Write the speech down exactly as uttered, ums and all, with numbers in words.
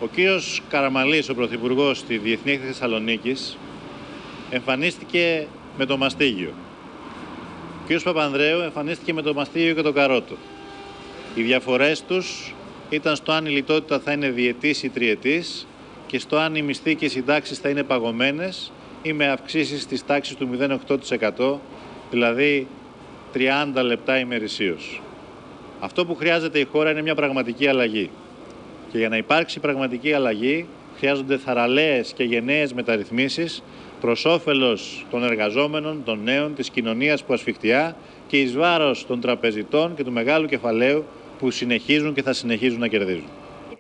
Ο κύριος Καραμανλής, ο Πρωθυπουργός, στη Διεθνή Έκθεση Θεσσαλονίκης, εμφανίστηκε με το μαστίγιο. Ο κύριος Παπανδρέου εμφανίστηκε με το μαστίγιο και το καρότο. Οι διαφορές τους ήταν στο αν η λιτότητα θα είναι διετής ή τριετής και στο αν οι μισθοί και οι συντάξεις θα είναι παγωμένες ή με αυξήσεις της τάξης του μηδέν κόμμα οκτώ τοις εκατό, δηλαδή τριάντα λεπτά ημερησίως. Αυτό που χρειάζεται η χώρα είναι μια πραγματική αλλαγή. Και για να υπάρξει πραγματική αλλαγή χρειάζονται θαραλέες και γενναίες μεταρρυθμίσεις προς όφελος των εργαζόμενων, των νέων, της κοινωνίας που ασφιχτιά και εις βάρος των τραπεζιτών και του μεγάλου κεφαλαίου που συνεχίζουν και θα συνεχίζουν να κερδίζουν.